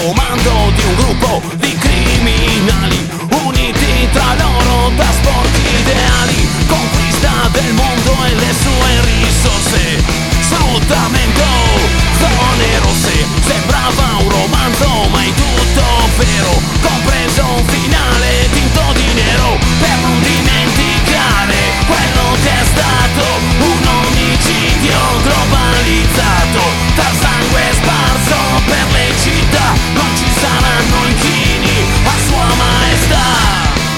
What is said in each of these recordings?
comando di un gruppo di criminali, uniti tra loro da sporchi ideali, conquista del mondo e le sue risorse, sfruttamento, zone rosse. Sembrava un romanzo ma è tutto vero, compreso un finale tinto di nero, per non dimenticare quello che è stato un omicidio globalizzato, tra sangue sparso per le città. Non ci saranno inchini a sua maestà.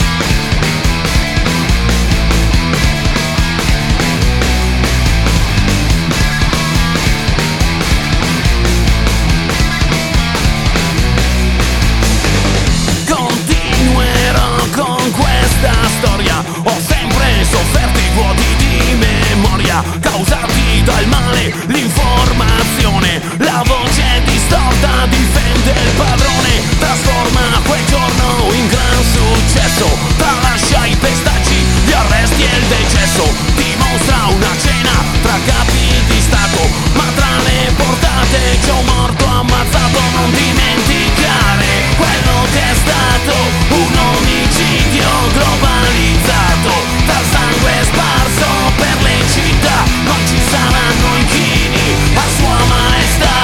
Storia, ho sempre sofferto i vuoti di memoria causati dal male, l'informazione, la voce distorta difende il padrone, trasforma quel giorno in gran successo, tralascia i pestaggi, gli arresti e il decesso, dimostra una cena tra capi di stato, ma tra le portate c'è un morto ammazzato. Non dimenticare quello che è stato un omicidio globalizzato, tra sangue sparso per le città. Non ci saranno inchini a sua maestà.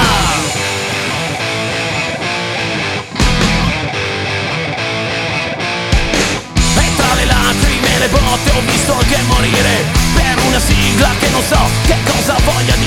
E tra le lacrime e le botte ho visto anche morire per una sigla che non so che cosa voglia